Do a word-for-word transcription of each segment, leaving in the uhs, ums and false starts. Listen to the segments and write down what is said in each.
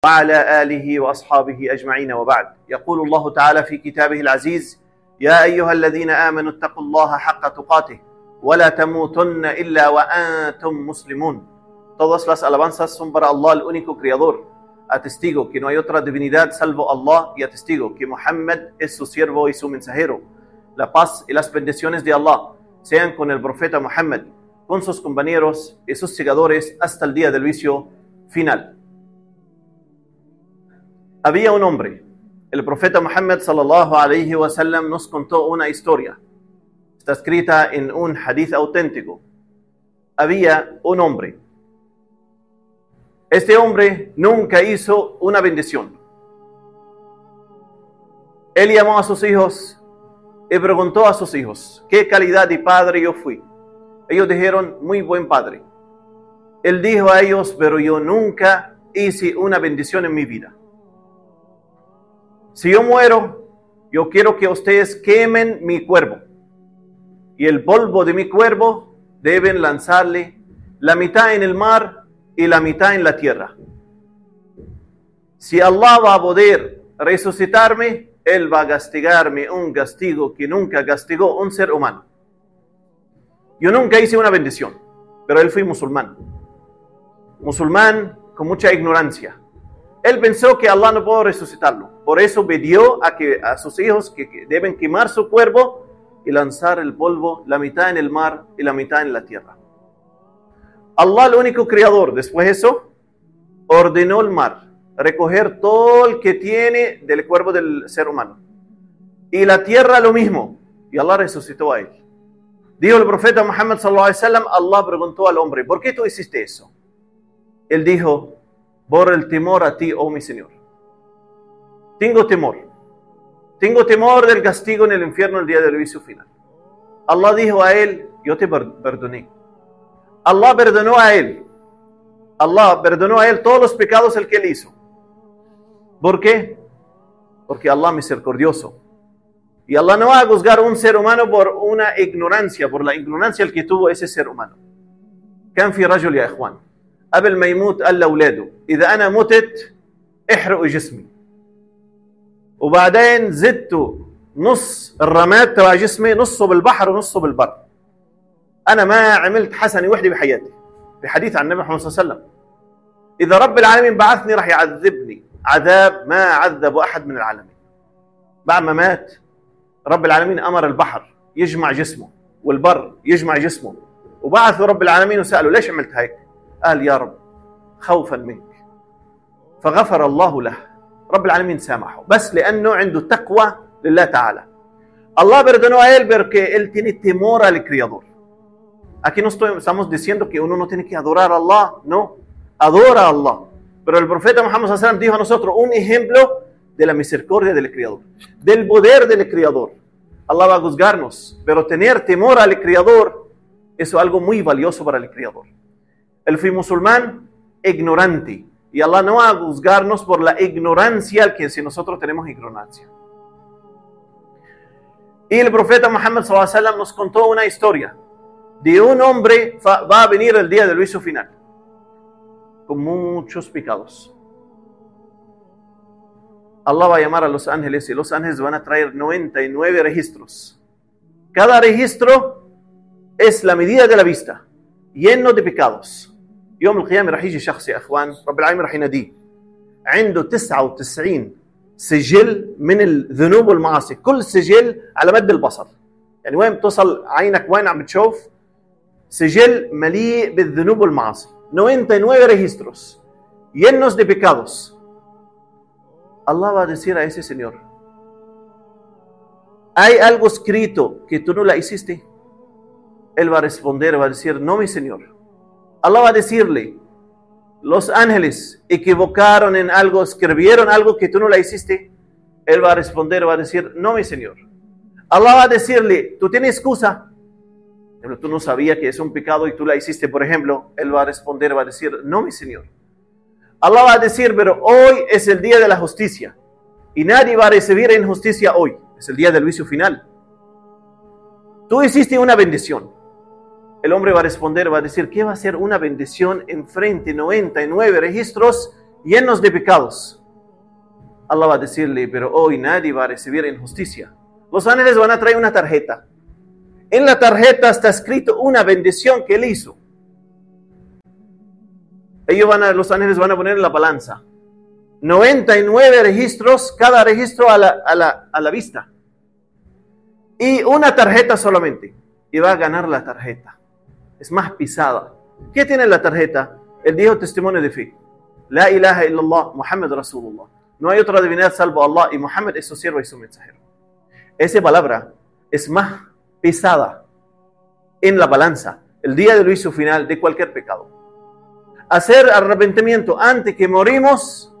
وعلى آله وأصحابه أجمعين وبعد. يقول الله تعالى في كتابه العزيز: يا أيها الذين آمنوا اتقوا الله حق تقاته ولا تموتن إلا وأنتم مسلمون. Todas las alabanzas son para Allah, el único creador. Atestigo que no hay otra divinidad salvo Allah y atestigo que Muhammad es su siervo y su mensajero. La paz y las bendiciones de Allah sean con el profeta Muhammad, con sus compañeros y sus seguidores hasta el día del juicio final. Había un hombre. El profeta Muhammad sallallahu alayhi wa sallam nos contó una historia. Está escrita en un hadith auténtico. Había un hombre. Este hombre nunca hizo una bendición. Él llamó a sus hijos y preguntó a sus hijos: ¿qué calidad de padre yo fui? Ellos dijeron: muy buen padre. Él dijo a ellos: pero yo nunca hice una bendición en mi vida. Si yo muero, yo quiero que ustedes quemen mi cuerpo. Y el polvo de mi cuerpo deben lanzarle la mitad en el mar y la mitad en la tierra. Si Allah va a poder resucitarme, Él va a castigarme un castigo que nunca castigó un ser humano. Yo nunca hice una bendición, pero él fue musulmán. Musulmán con mucha ignorancia. Él pensó que Allah no pudo resucitarlo. Por eso pidió a, que, a sus hijos que, que deben quemar su cuerpo y lanzar el polvo, la mitad en el mar y la mitad en la tierra. Allah, el único creador, después de eso, ordenó el mar recoger todo el que tiene del cuerpo del ser humano. Y la tierra lo mismo. Y Allah resucitó a él. Dijo el profeta Muhammad sallallahu alaihi wasallam, Allah preguntó al hombre: ¿por qué tú hiciste eso? Él dijo: por el temor a ti, oh mi Señor. Tengo temor. Tengo temor del castigo en el infierno el día del juicio final. Allah dijo a él: yo te perdoné. Allah perdonó a él. Allah perdonó a él todos los pecados el que él hizo. ¿Por qué? Porque Allah es misericordioso. Y Allah no va a juzgar a un ser humano por una ignorancia, por la ignorancia el que tuvo ese ser humano. كان في رجل يا إخوان قبل ما يموت قال لأولاده: إذا أنا متت احرقوا جسمي. وبعدين زدتوا نص الرماد تبع جسمي، نصه بالبحر ونصه بالبر. أنا ما عملت حسنة وحدة بحياتي. في حديث عن النبي محمد صلى الله عليه وسلم: إذا رب العالمين بعثني راح يعذبني عذاب ما عذب أحد من العالمين. بعد ما مات رب العالمين أمر البحر يجمع جسمه والبر يجمع جسمه، وبعث رب العالمين وسأله: ليش عملت هيك؟ قال: يا رب خوفا منك. فغفر الله له. رب العالمين سامحه بس لأنه عنده تقوى لله تعالى. Allah perdonó a él porque él tiene temor al Creador. Aquí no estoy, estamos diciendo que uno no tiene que adorar a Allah, no, adora a Allah. Pero el profeta Muhammad sallallahu alaihi wasallam dijo a nosotros un ejemplo de la misericordia del Creador, del poder del Creador. Allah va a juzgarnos, pero tener temor al Creador, eso es algo muy valioso para el Creador. Él fue musulmán ignorante, y Allah no va a juzgarnos por la ignorancia, que si nosotros tenemos ignorancia. Y el profeta Muhammad sallallahu alaihi wasallam nos contó una historia de un hombre que va a venir el día del juicio final con muchos pecados. Allah va a llamar a los ángeles y los ángeles van a traer noventa y nueve registros. Cada registro es la medida de la vista, lleno de pecados. يوم القيامة راح يجي شخص يا أخوان، رب العالمين راح يناديه، عنده تسعة وتسعين سجل من الذنوب والمعاصي، كل سجل على مد البصر. يعني وين بتصل عينك وين عم بتشوف؟ سجل مليء بالذنوب والمعاصي. noventa y nueve registros llenos de pecados. Allah va a decir a ese señor: ¿hay algo escrito que tú no la hiciste? Él va a responder, va a decir: no, mi señor. Allah va a decirle: los ángeles equivocaron en algo, escribieron algo que tú no la hiciste. Él va a responder, va a decir: no, mi señor. Allah va a decirle: ¿tú tienes excusa? Pero tú no sabías que es un pecado y tú la hiciste, por ejemplo. Él va a responder, va a decir: no, mi señor. Allah va a decir: pero hoy es el día de la justicia y nadie va a recibir injusticia hoy. Es el día del juicio final. Tú hiciste una bendición. El hombre va a responder, va a decir: ¿qué va a ser una bendición enfrente noventa y nueve registros llenos de pecados, Allah va a decirle, pero hoy nadie va a recibir injusticia. Los ángeles van a traer una tarjeta. En la tarjeta está escrito una bendición que él hizo. Ellos van a, los ángeles van a poner en la balanza. noventa y nueve registros, cada registro a la, a la, a la vista. Y una tarjeta solamente. Y va a ganar la tarjeta. Es más pisada. ¿Qué tiene la tarjeta? Él dijo testimonio de fe. La ilaha illallah, Muhammad Rasulullah. No hay otra divinidad salvo Allah y Muhammad es su siervo y su mensajero. Esa palabra es más pesada en la balanza el día del juicio final de cualquier pecado. Hacer arrepentimiento antes que morimos,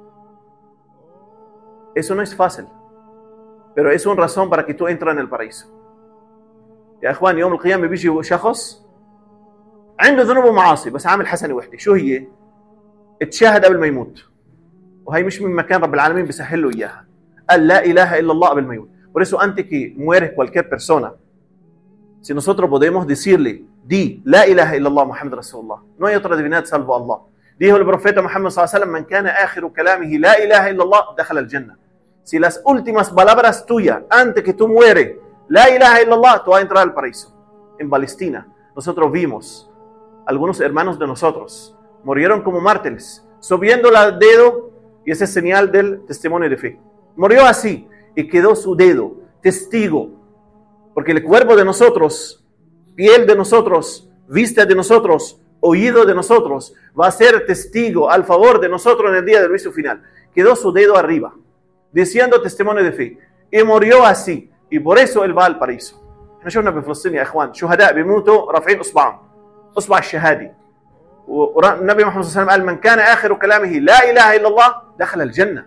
eso no es fácil, pero es una razón para que tú entres en el paraíso. يا اخوان يوم القيامه بيجي شخص عنده ذنوب ومعاصي بس عامل حسنه وحده، شو هي؟ اتشاهد قبل ما يموت، وهي مش من مكان رب العالمين بيسهل له اياها. قال لا اله الا الله قبل ما يموت. Por eso antes que muere cualquier persona, si nosotros podemos decirle, di la ilaha illallah Muhammad Rasulullah, no hay otra divinidad salvo Allah. Dijo el profeta Muhammad sallallahu alaihi wasallam, man kana akhiru kalamihi la ilaha illallah dakhala al-jannah. Si las últimas palabras tuyas antes que tú mueres, la ilaha illallah, tú vas a entrar al paraíso. En Palestina, nosotros vimos algunos hermanos de nosotros murieron como mártires, subiendo el dedo, y ese es señal del testimonio de fe. Murió así y quedó su dedo testigo, porque el cuerpo de nosotros, piel de nosotros, vista de nosotros, oído de nosotros, va a ser testigo al favor de nosotros en el día del juicio final. Quedó su dedo arriba, diciendo testimonio de fe, y murió así, y por eso él va al paraíso. احنا شفنا في فلسطين يا اخوان شهداء بيموتوا رافعين اصبعهم اصبع الشهادي، والنبي محمد صلى الله عليه وسلم قال من كان اخر كلامه لا اله الا الله دخل الجنه.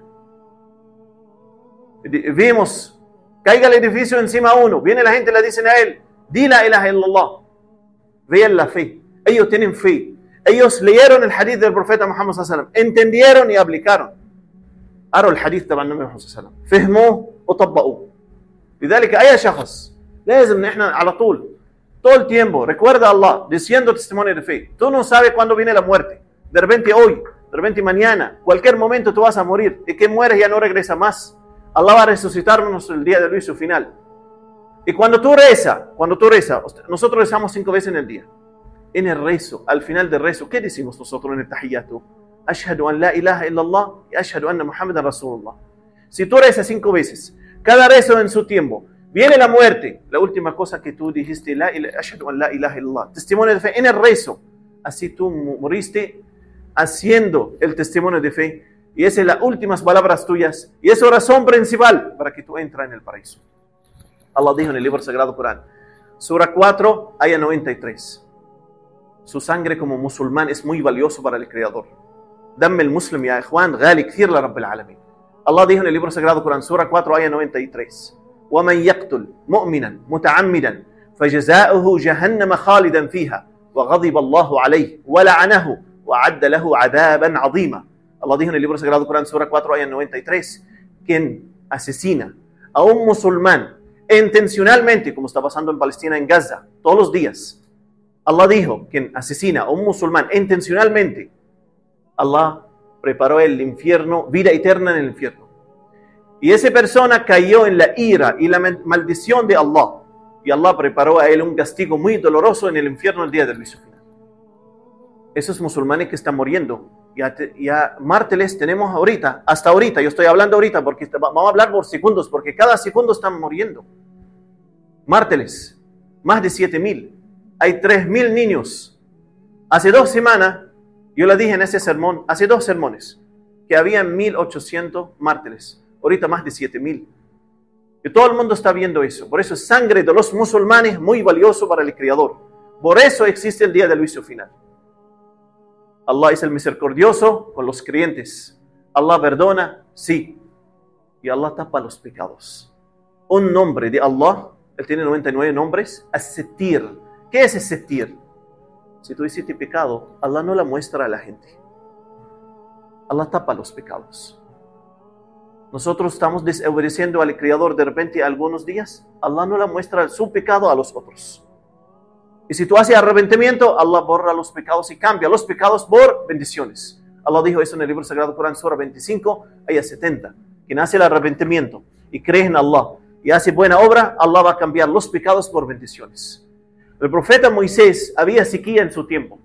Vimos, caiga el edificio encima a uno, viene la gente y le dicen a él, di la ilaha illallah. Vean la fe, ellos tienen fe, ellos leyeron el hadith del profeta Muhammad sallallahu alaihi wasallam, entendieron y aplicaron. قرأوا الحديث تبع النبي محمد صلى الله عليه وسلم، فهموه وطبقوه. لذلك أي شخص لازم نحن على طول todo el tiempo recuerda a Allah diciendo testimonio de fe. Tú no sabes cuándo viene la muerte. De repente hoy, de repente mañana, cualquier momento tú vas a morir y que mueres ya no regresa más. Allah va a resucitarnos el día del juicio final. Y cuando tú rezas, cuando tú rezas, nosotros rezamos cinco veces en el día. En el rezo, al final del rezo, ¿qué decimos nosotros en el tahiyyatu? Ashhadu an la ilaha illallah y ashhadu anna Muhammadan Rasulullah. Si tú rezas cinco veces, cada rezo en su tiempo, viene la muerte, la última cosa que tú dijiste, la ilaha, ashhadu an la ilaha illallah, testimonio de fe en el rezo. Así tú moriste haciendo el testimonio de fe. Y esas son las últimas palabras tuyas. Y esa es la razón principal para que tú entres en el paraíso. Allah dijo en el libro sagrado Corán, Sura cuatro, ayah noventa y tres. Su sangre como musulmán es muy valioso para el Creador. Dame el muslim ya ikhwan, ghali kthir la rabbil alamin. Allah dijo en el libro sagrado Corán, Sura cuatro, ayah noventa y tres. وَمَنْ يَقْتُلْ مُؤْمِنًا مُتَعَمِّدًا فَجَزَاؤُهُ جَهَنَّمَ خَالِدًا فِيهَا وَغَضِبَ اللَّهُ عَلَيْهِ وَلَعَنَهُ وَعَدَّ لَهُ عَذَابًا عَظِيمًا. Allah dijo en el libro sagrado Corán, Sura cuatro, ayah noventa y tres, quien asesina a un musulmán intencionalmente, como está pasando en Palestina, en Gaza, todos los días. Allah dijo, quien asesina a un musulmán intencionalmente, Allah preparó el infierno, vida eterna en el infierno. Y esa persona cayó en la ira y la maldición de Allah. Y Allah preparó a él un castigo muy doloroso en el infierno el día del juicio final. Esos musulmanes que están muriendo, ya, ya mártires tenemos ahorita, hasta ahorita, yo estoy hablando ahorita porque vamos a hablar por segundos, porque cada segundo están muriendo. Mártires, más de siete mil. Hay tres mil niños. Hace dos semanas, yo le dije en ese sermón, hace dos sermones, que había mil ochocientos mártires. Ahorita más de siete mil. Y todo el mundo está viendo eso. Por eso es sangre de los musulmanes muy valioso para el Creador. Por eso existe el día del juicio final. Allah es el misericordioso con los creyentes. Allah perdona, sí. Y Allah tapa los pecados. Un nombre de Allah, él tiene noventa y nueve nombres, as-Sittir. ¿Qué es as-Sittir? Si tú hiciste pecado, Allah no la muestra a la gente. Allah tapa los pecados. Nosotros estamos desobedeciendo al Creador de repente algunos días, Allah no la muestra su pecado a los otros. Y si tú haces arrepentimiento, Allah borra los pecados y cambia los pecados por bendiciones. Allah dijo eso en el libro sagrado Corán, Sura veinticinco, ayah setenta. Quien hace el arrepentimiento y cree en Allah y hace buena obra, Allah va a cambiar los pecados por bendiciones. El profeta Moisés, había sequía en su tiempo.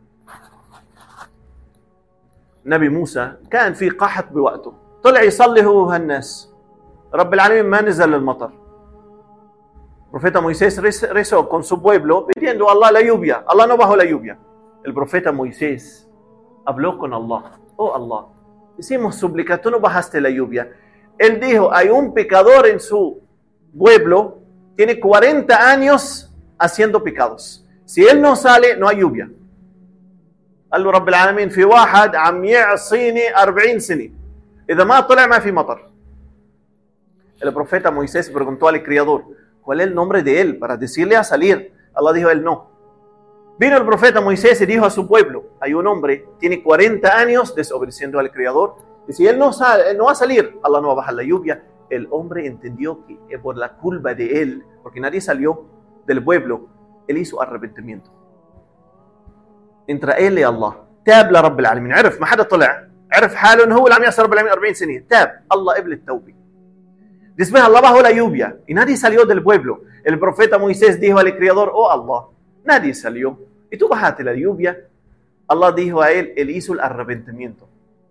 Nabi Musa كان في قحط بوقته طلع يصلي هو وهالناس رب العالمين ما نزل المطر. El profeta Moisés rezó con su pueblo pidiendo a Allah la lluvia. Allah no bajó la lluvia. El profeta Moisés habló con Allah. Oh Allah, hicimos súplica, tú no bajaste la lluvia. Él dijo, hay un pecador en su pueblo, tiene cuarenta años haciendo pecados. Si él no sale, no hay lluvia. قال له رب العالمين في واحد عم يعصيني أربعين سنة إذا ما طلع ما في مطر. El profeta Moisés preguntó al Creador, ¿cuál es el nombre de él para decirle a salir? Allah dijo, él no. Vino el profeta Moisés y dijo a su pueblo, hay un hombre, tiene cuarenta años desobedeciendo al Creador, y si él no, sale, no va a salir, Allah no va a bajar la lluvia. El hombre entendió que por la culpa de él, porque nadie salió del pueblo, él hizo arrepentimiento. Entre él y Allah. تاب لرب العالمين. عرف ما حدا طلع. عرف حاله انه هو اللي عم يعصي رب العالمين أربعين سنة. تاب. Allah قبل التوبة. Después Allah bajó la lluvia y nadie salió del pueblo. El profeta Moisés dijo al Creador, oh Allah, nadie salió. Y tú bajaste la lluvia. Allah dijo a él, él hizo el arrepentimiento.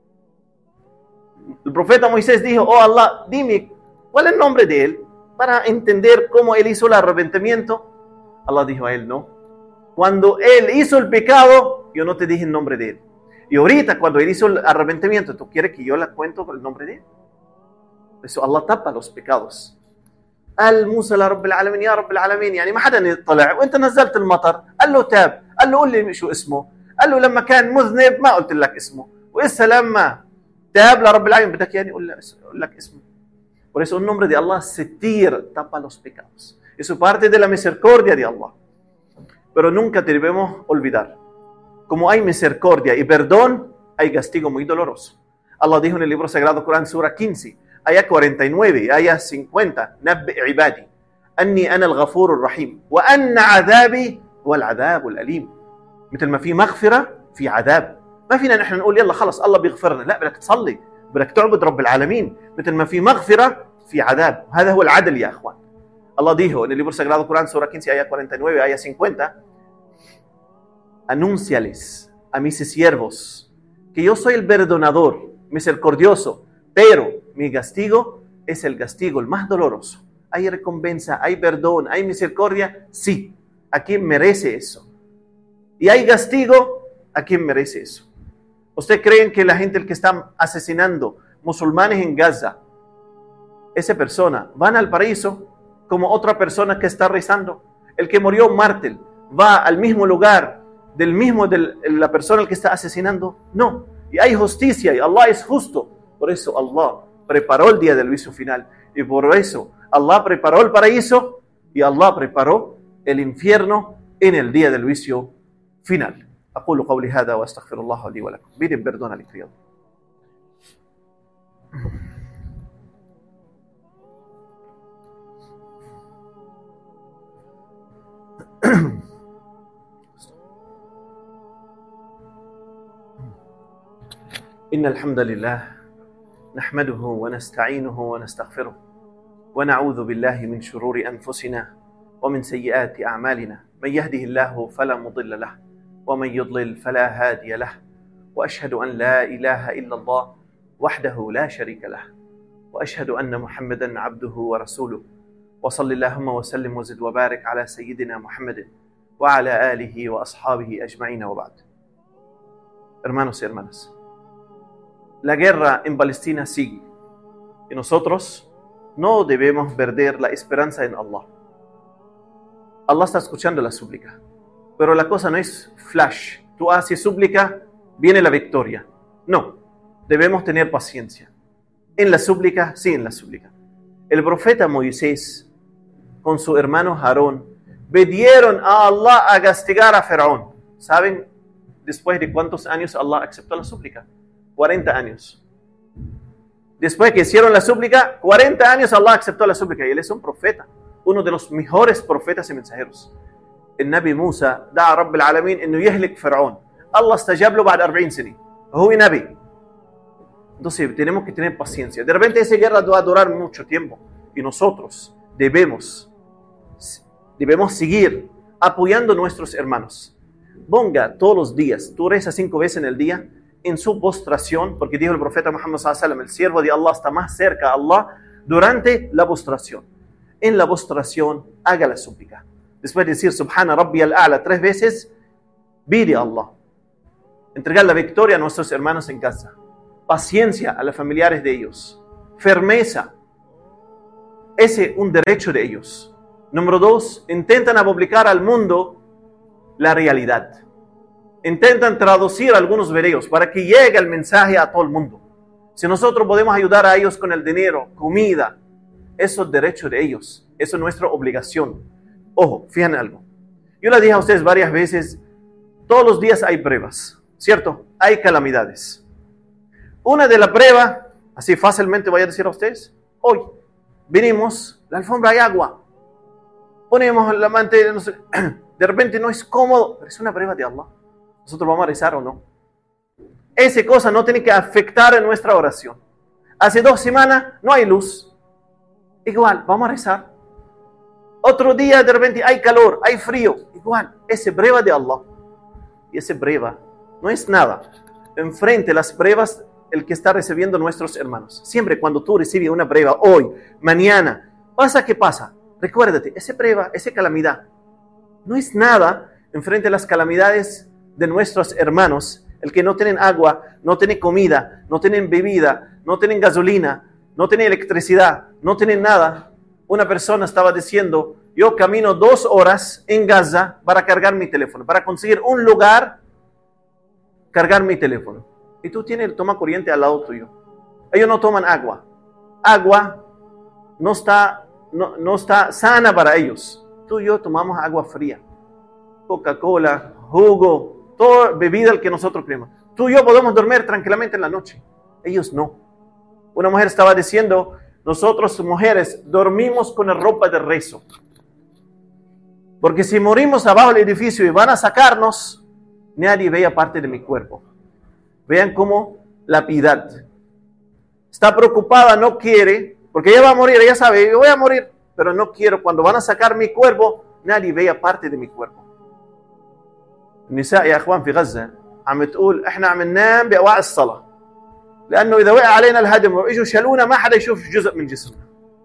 El profeta Moisés dijo, oh Allah, dime, ¿cuál es el nombre de él? Para entender cómo él hizo el arrepentimiento. Allah dijo a él, no. Cuando él hizo el pecado, yo no te dije el nombre de él. Y ahorita, cuando él hizo el arrepentimiento, ¿tú quieres que yo le cuento el nombre de él? Eso Allah tapa los pecados. قال موسى لرب العالمين يا رب العالمين يعني ما حدا طلع وانت نزلت المطر. قال له تاب. قال له قول لي شو اسمه. قال له لما كان مذنب ما قلت لك اسمه. وإسا لما تاب لرب العالمين بدك يعني اقول لك اسمه. Por eso el nombre de Allah Setir tapa los pecados. Eso parte de la misericordia de Allah. Pero nunca debemos olvidar. Como hay misericordia y perdón, hay castigo muy doloroso. Allah dijo en el libro sagrado Corán, Sura quince, آية cuarenta y nueve, آية cincuenta, نبئ عبادي أني أنا الغفور الرحيم وأن عذابي هو العذاب الأليم. مثل ما في مغفرة في عذاب. ما فينا نحن نقول يلا خلص الله بيغفرنا. لا، بدك تصلي، بدك تعبد رب العالمين. مثل ما في مغفرة في عذاب. هذا هو العدل يا أخوان. Allah dijo en el libro sagrado Corán, Sura quince, آية cuarenta y nueve, آية cincuenta, anúnciales a mis siervos que yo soy el perdonador, misericordioso, pero mi castigo es el castigo el más doloroso. ¿Hay recompensa, hay perdón, hay misericordia? Sí. ¿A quién merece eso? ¿Y hay castigo? ¿A quién merece eso? ¿Usted creen que la gente que está asesinando musulmanes en Gaza, esa persona, van al paraíso como otra persona que está rezando? El que murió mártir, ¿va al mismo lugar del mismo de la persona que está asesinando? No. Y hay justicia y Allah es justo. Por eso Allah preparó el día del juicio final. Y por eso Allah preparó el paraíso y Allah preparó el infierno en el día del juicio final. أقول قولي هذا وأستغفر الله لي ولكم. Piden perdón al Creador. إن الحمد لله نحمده ونستعينه ونستغفره ونعوذ بالله من شرور أنفسنا ومن سيئات أعمالنا. من يهده الله فلا مضل له ومن يضلل فلا هادي له وأشهد أن لا إله إلا الله وحده لا شريك له وأشهد أن محمدا عبده ورسوله وصل اللهم وسلم وزد وبارك على سيدنا محمد وعلى آله وأصحابه أجمعين وبعد. Hermanos y hermanas, la guerra en Palestina sigue y nosotros no debemos perder la esperanza en Allah. Allah está escuchando la súplica, pero la cosa no es flash. Tú haces súplica, viene la victoria. No, debemos tener paciencia. En la súplica, sí, en la súplica. El profeta Moisés con su hermano Aarón pidieron a Allah a castigar a Faraón. ¿Saben después de cuántos años Allah aceptó la súplica? cuarenta años. Después que hicieron la súplica, cuarenta años Allah aceptó la súplica. Y él es un profeta, uno de los mejores profetas y mensajeros. El Nabi Musa دعا رب العالمين انه يهلك فرعون. الله استجاب له بعد أربعين سنة. هو نبي Entonces tenemos que tener paciencia. De repente esa guerra va a durar mucho tiempo y nosotros debemos, debemos seguir apoyando a nuestros hermanos. Ponga todos los días, tú rezas cinco veces en el día, en su postración, porque dijo el profeta Muhammad sallallahu alaihi wasallam, el siervo de Allah está más cerca a Allah durante la postración. En la postración, haga la súplica. Después de decir Subhana Rabbi al-A'la tres veces, pide a Allah. Entregar la victoria a nuestros hermanos en casa. Paciencia a los familiares de ellos. Firmeza. Ese es un derecho de ellos. Número dos, intentan publicar al mundo la realidad. Intentan traducir algunos videos para que llegue el mensaje a todo el mundo. Si nosotros podemos ayudar a ellos con el dinero, comida, eso es derecho de ellos. Eso es nuestra obligación. Ojo, fíjense algo. Yo les dije a ustedes varias veces, todos los días hay pruebas, ¿cierto? Hay calamidades. Una de las pruebas, así fácilmente voy a decir a ustedes, hoy vinimos, la alfombra hay agua. Ponemos la mantela, no sé, de repente no es cómodo, pero es una prueba de Allah. Nosotros vamos a rezar o no. Esa cosa no tiene que afectar en nuestra oración. Hace dos semanas no hay luz. Igual, vamos a rezar. Otro día de repente hay calor, hay frío. Igual, esa prueba de Allah. Y esa prueba no es nada. Enfrente las pruebas, el que está recibiendo nuestros hermanos. Siempre cuando tú recibes una prueba, hoy, mañana, pasa que pasa. Recuérdate, esa prueba, esa calamidad, no es nada enfrente a las calamidades de nuestros hermanos. El que no tienen agua, no tienen comida, no tienen bebida, no tienen gasolina, no tienen electricidad, no tienen nada. Una persona estaba diciendo, yo camino dos horas en Gaza para cargar mi teléfono, para conseguir un lugar, cargar mi teléfono. Y tú tienes el toma corriente al lado tuyo. Ellos no toman agua. Agua no está, no, no está sana para ellos. Tú y yo tomamos agua fría. Coca-Cola, jugo, toda bebida el que nosotros queremos. Tú y yo podemos dormir tranquilamente en la noche. Ellos no. Una mujer estaba diciendo, nosotros mujeres dormimos con la ropa de rezo. Porque si morimos abajo del edificio y van a sacarnos, nadie vea parte de mi cuerpo. Vean cómo la piedad. Está preocupada, no quiere, porque ella va a morir, ella sabe, yo voy a morir, pero no quiero, cuando van a sacar mi cuerpo, nadie vea parte de mi cuerpo. النساء يا اخوان في غزه عم تقول احنا عم ننام باوعاء الصلاه لانه اذا وقع علينا الهدم واجوا شالونا ما حدا يشوف جزء من جسمنا.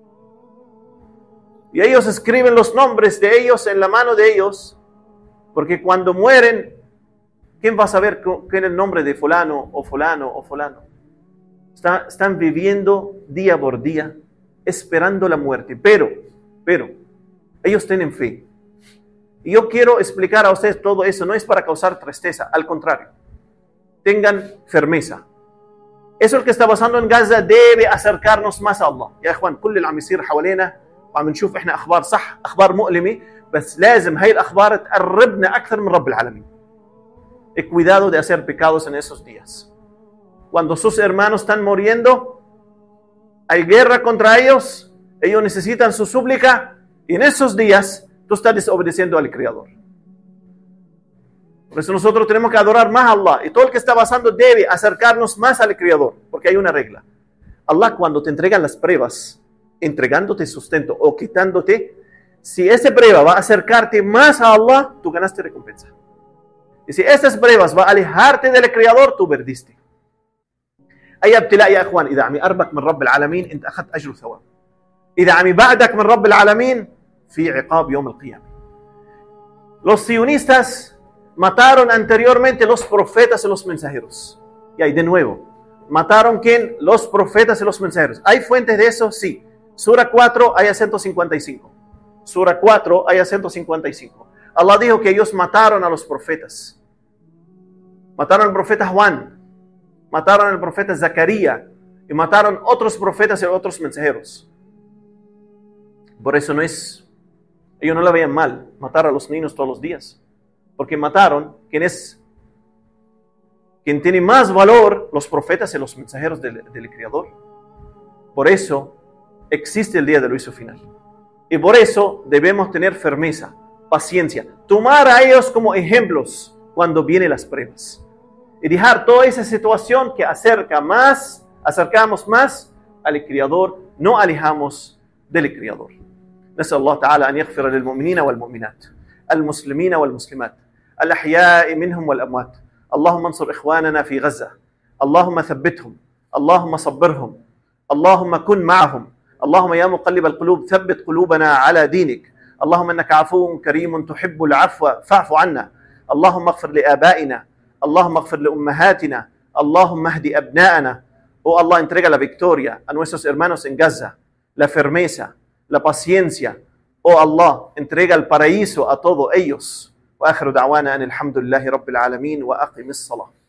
Y ellos escriben los nombres de ellos en la mano de ellos, porque cuando mueren, ¿quién va a saber quién es el nombre de fulano o fulano o fulano? Está, están viviendo día por día, esperando la muerte. Pero, pero, ellos tienen fe. Y yo quiero explicar a ustedes todo eso, no es para causar tristeza, al contrario. Tengan firmeza. Eso es lo que está pasando en Gaza debe acercarnos más a Allah. يا اخوان كل اللي عم يصير حوالينا وعم نشوف احنا اخبار صح، اخبار مؤلمه، بس لازم هاي الاخبار تقربنا اكثر من رب العالمين. Y cuidado de hacer pecados en esos días. Cuando sus hermanos están muriendo, hay guerra contra ellos, ellos necesitan su súplica, y en esos días tú estás desobedeciendo al Creador. Por eso nosotros tenemos que adorar más a Allah. Y todo el que está pasando debe acercarnos más al Creador. Porque hay una regla. Allah cuando te entregan las pruebas, entregándote sustento o quitándote, si esa prueba va a acercarte más a Allah, tú ganaste recompensa. Y si esas pruebas van a alejarte del Creador, tú perdiste. أي ابتلاء يا إخوان إذا عم يقربك من رب العالمين أنت أخذت أجر وثواب. إذا عم يبعدك من رب العالمين في عقاب يوم القيامة. Los sionistas mataron anteriormente los profetas y los mensajeros. Y ahí de nuevo, ¿mataron quién? Los profetas y los mensajeros. ¿Hay fuentes de eso? Sí. Sura cuatro, aya ciento cincuenta y cinco. Sura cuatro, aya ciento cincuenta y cinco. Allah dijo que ellos mataron a los profetas. Mataron al profeta Juan. Mataron al profeta Zacarías. Y mataron otros profetas y otros mensajeros. Por eso no es... Ellos no la veían mal, matar a los niños todos los días. Porque mataron quien es, quien tiene más valor, los profetas y los mensajeros del, del Creador. Por eso existe el día del juicio final. Y por eso debemos tener firmeza, paciencia, tomar a ellos como ejemplos cuando vienen las pruebas. Y dejar toda esa situación que acerca más acercamos más al Creador, no alejamos del Creador. نسأل الله تعالى أن يغفر للمؤمنين والمؤمنات المسلمين والمسلمات الأحياء منهم والأموات. اللهم انصر إخواننا في غزة، اللهم ثبتهم، اللهم صبرهم، اللهم كن معهم. اللهم يا مقلب القلوب ثبت قلوبنا على دينك. اللهم إنك عفو كريم تحب العفو فاعف عنا. اللهم اغفر لآبائنا، اللهم اغفر لأمهاتنا، اللهم اهدي أبناءنا. Oh Allah, entrega la victoria a nuestros hermanos en Gaza, la firmeza, la paciencia. Oh Allah, entrega el paraíso a todos ellos. وآخر دعوانا أن الحمد لله رب العالمين وأقم الصلاة.